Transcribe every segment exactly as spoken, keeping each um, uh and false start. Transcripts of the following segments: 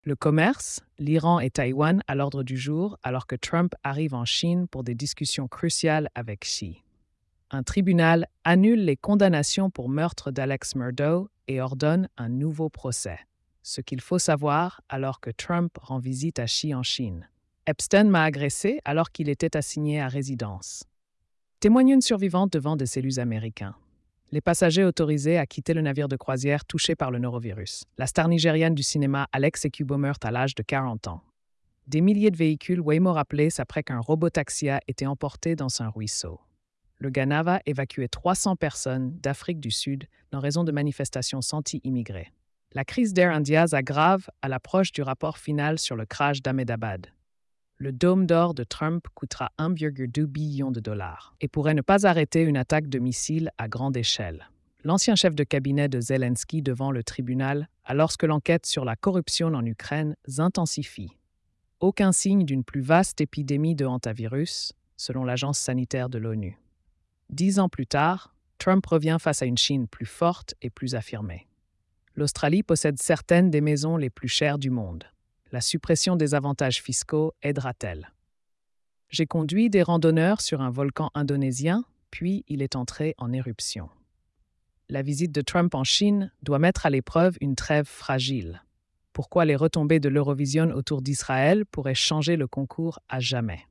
Le commerce, l'Iran et Taïwan à l'ordre du jour alors que Trump arrive en Chine pour des discussions cruciales avec Xi. Un tribunal annule les condamnations pour meurtre d'Alex Murdaugh et ordonne un nouveau procès. Ce qu'il faut savoir alors que Trump rend visite à Xi en Chine. Epstein m'a agressé alors qu'il était assigné à résidence. Témoigne une survivante devant des cellules américains. Les passagers autorisés à quitter le navire de croisière touché par le norovirus. La star nigériane du cinéma Alex Ekubo meurt à l'âge de quarante ans. Des milliers de véhicules Waymo rappelés après qu'un robot-taxi a été emporté dans un ruisseau. Le Ghana va évacuer trois cents personnes d'Afrique du Sud en raison de manifestations anti-immigrés. La crise d'Air India s'aggrave à l'approche du rapport final sur le crash d'Ahmedabad. Le dôme d'or de Trump coûtera un virgule deux billion de dollars et pourrait ne pas arrêter une attaque de missiles à grande échelle. L'ancien chef de cabinet de Zelensky devant le tribunal alors que l'enquête sur la corruption en Ukraine s'intensifie. Aucun signe d'une plus vaste épidémie de hantavirus, selon l'agence sanitaire de l'ONU. Dix ans plus tard, Trump revient face à une Chine plus forte et plus affirmée. L'Australie possède certaines des maisons les plus chères du monde. La suppression des avantages fiscaux aidera-t-elle? J'ai conduit des randonneurs sur un volcan indonésien, puis il est entré en éruption. La visite de Trump en Chine doit mettre à l'épreuve une trêve fragile. Pourquoi les retombées de l'Eurovision autour d'Israël pourraient changer le concours à jamais?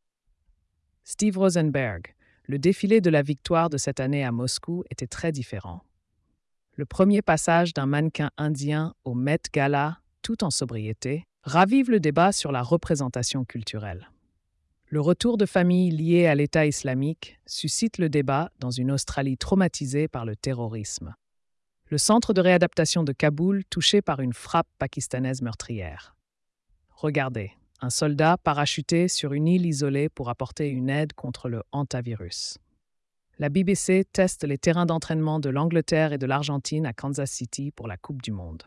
Steve Rosenberg, le défilé de la victoire de cette année à Moscou était très différent. Le premier passage d'un mannequin indien au Met Gala, tout en sobriété, ravive le débat sur la représentation culturelle. Le retour de familles liées à l'État islamique suscite le débat dans une Australie traumatisée par le terrorisme. Le centre de réadaptation de Kaboul touché par une frappe pakistanaise meurtrière. Regardez, un soldat parachuté sur une île isolée pour apporter une aide contre le hantavirus. La B B C teste les terrains d'entraînement de l'Angleterre et de l'Argentine à Kansas City pour la Coupe du Monde.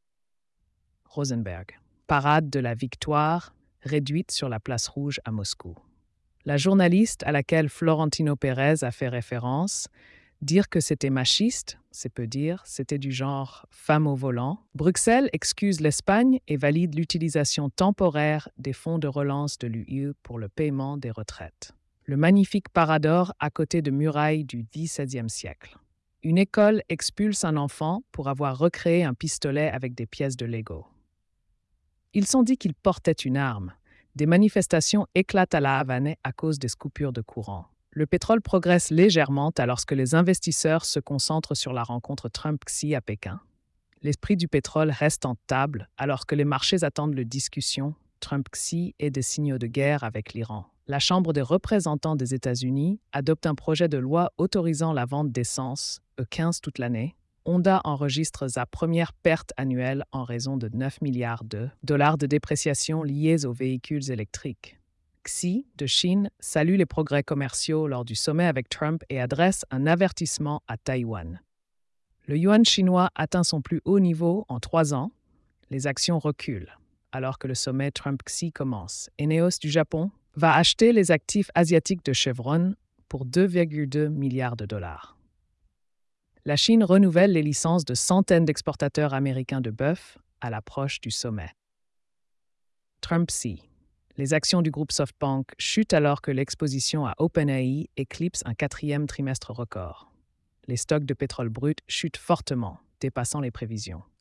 Rosenberg. Parade de la victoire, réduite sur la place rouge à Moscou. La journaliste à laquelle Florentino Pérez a fait référence, dire que c'était machiste, c'est peu dire, c'était du genre femme au volant. Bruxelles excuse l'Espagne et valide l'utilisation temporaire des fonds de relance de l'U E pour le paiement des retraites. Le magnifique Parador à côté de murailles du dix-septième siècle. Une école expulse un enfant pour avoir recréé un pistolet avec des pièces de Lego. Ils sont dit qu'il portait une arme. Des manifestations éclatent à la Havane à cause des coupures de courant. Le pétrole progresse légèrement alors que les investisseurs se concentrent sur la rencontre Trump-Xi à Pékin. Les prix du pétrole restent en table alors que les marchés attendent la discussion Trump-Xi et des signaux de guerre avec l'Iran. La Chambre des représentants des États-Unis adopte un projet de loi autorisant la vente d'essence, E quinze toute l'année. Honda enregistre sa première perte annuelle en raison de neuf milliards de dollars de dépréciation liés aux véhicules électriques. Xi, de Chine, salue les progrès commerciaux lors du sommet avec Trump et adresse un avertissement à Taïwan. Le yuan chinois atteint son plus haut niveau en trois ans. Les actions reculent, alors que le sommet Trump-Xi commence. Eneos du Japon va acheter les actifs asiatiques de Chevron pour deux virgule deux milliards de dollars. La Chine renouvelle les licences de centaines d'exportateurs américains de bœuf à l'approche du sommet. Trump-Xi. Les actions du groupe SoftBank chutent alors que l'exposition à OpenAI éclipse un quatrième trimestre record. Les stocks de pétrole brut chutent fortement, dépassant les prévisions.